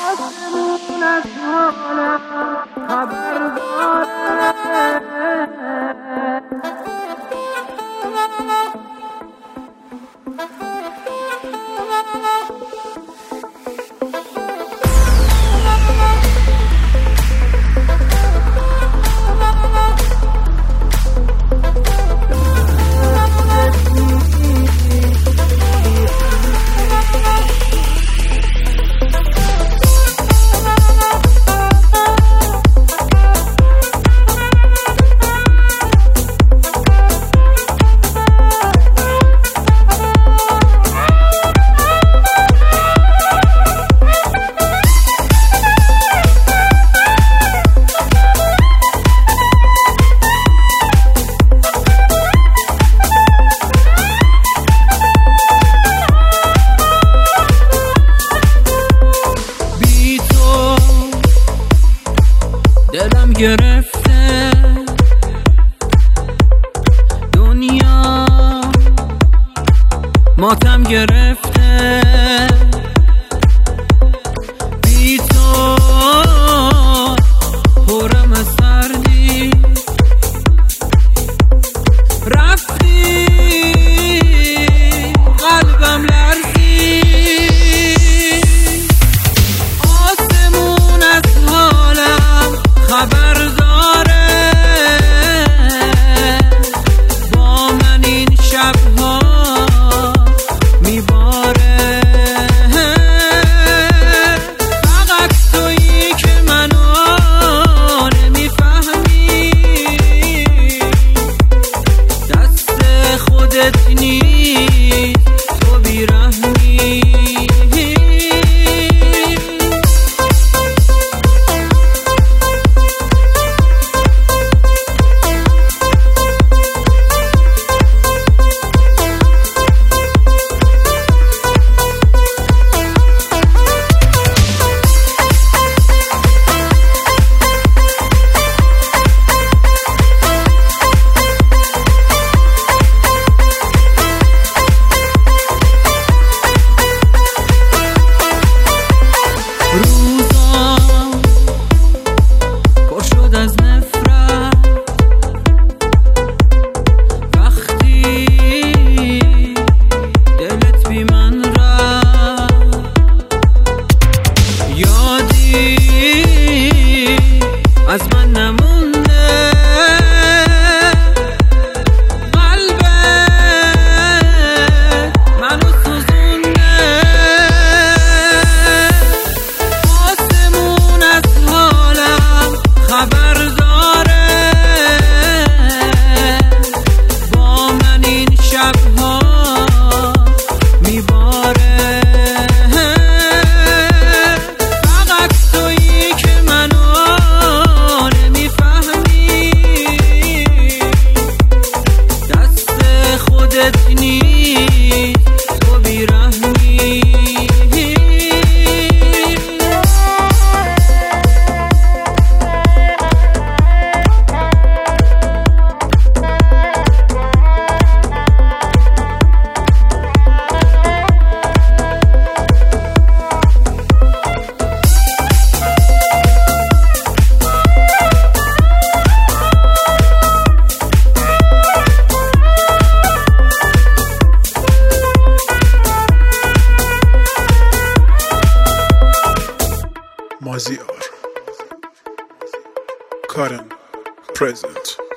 آسمون از حالم خبر داره. دلم گرفته دنیا ماتم گرفته بی تو پرم از سردی رفتی قلبم لرزی آسمون از حالم خبر داره با من این شبها میباره فقط تویی که منو نمیفهمی دست خودت نیست تو بیرحمی روزام پر شد از نفرت وقتی دلت بی من رفت یادی از من نمونده قلبت منو سوزونده خبر داره با من این شبها میباره فقط تویی که منو نمیفهمی دست خودت نیست تو بیرحمی Maziar Current Present